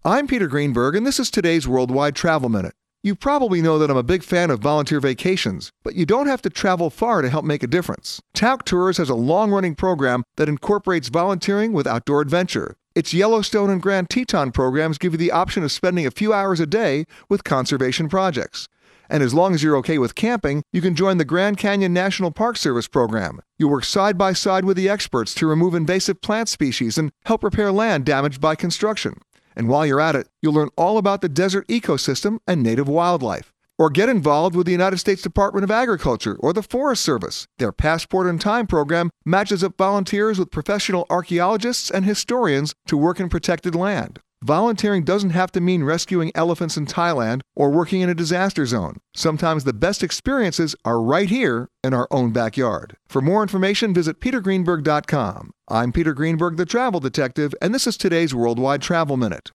I'm Peter Greenberg, and this is today's Worldwide Travel Minute. You probably know that I'm a big fan of volunteer vacations, but you don't have to travel far to help make a difference. Tauk Tours has a long-running program that incorporates volunteering with outdoor adventure. Its Yellowstone and Grand Teton programs give you the option of spending a few hours a day with conservation projects. And as long as you're okay with camping, you can join the Grand Canyon National Park Service program. You work side by side with the experts to remove invasive plant species and help repair land damaged by construction. And while you're at it, you'll learn all about the desert ecosystem and native wildlife. Or get involved with the United States Department of Agriculture or the Forest Service. Their Passport in Time program matches up volunteers with professional archaeologists and historians to work in protected land. Volunteering doesn't have to mean rescuing elephants in Thailand or working in a disaster zone. Sometimes the best experiences are right here in our own backyard. For more information, visit petergreenberg.com. I'm Peter Greenberg, the Travel Detective, and this is today's Worldwide Travel Minute.